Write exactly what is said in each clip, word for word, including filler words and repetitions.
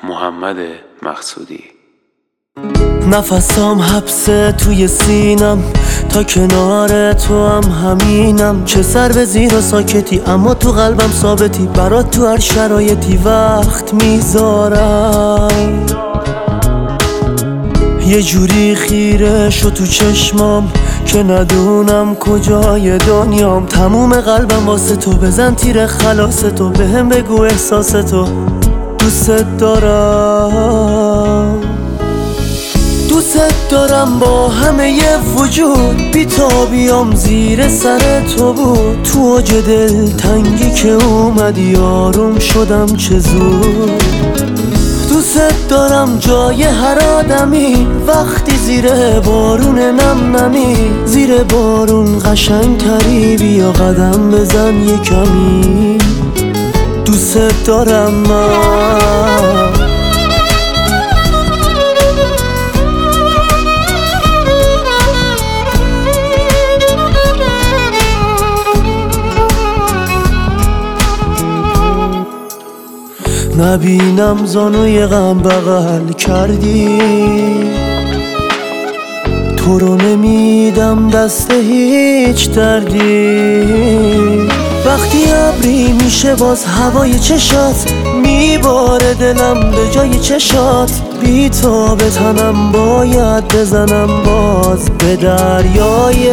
محمد مقصودی. نفسام حبسه توی سینم، تا کنار تو هم همینم. چه سر به زیر و ساکتی اما تو قلبم ثابتی. برات تو هر شرایطی وقت میذارم. یه جوری خیره شو تو چشمام که ندونم کجای دنیام. تموم قلبم واسه تو، بزن تیر خلاص تو. بهم بگو احساس تو، دوست دارم. دوست دارم با همه ی وجود، بی تا بیام زیر سر تو بود. تو اوج دل تنگی که اومدی آروم شدم چه زود. دوست دارم جای هر آدمی وقتی زیر بارون نم نمی. زیر بارون قشنگ تری بیا قدم بزن یه کمی. دوست دارم من. نبینم زانوی غم بغل کردی، تو رو نمیدم دست هیچ دردی. وقتی ابری میشه باز هوای چشات، میباره دلم به جای چشات. بی تا به تنم باید بزنم باز به دریای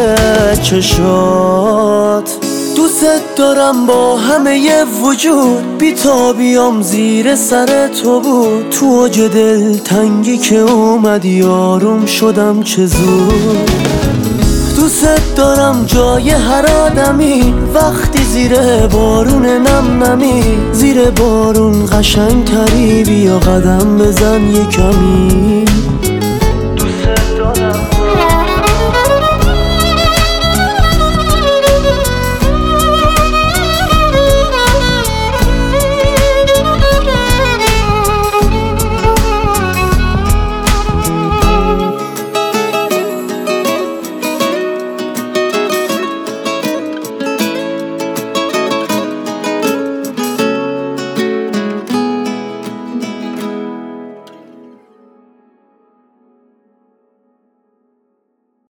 چشات. دوست دارم با همه ی وجود، بی تا بیام زیر سر تو بود. تو اوج دل تنگی که اومدی آروم شدم چه زود. دوست دارم جای هر آدمی وقتی زیر بارون نم نمی. زیر بارون قشنگ تری بیا قدم بزن یه کمی.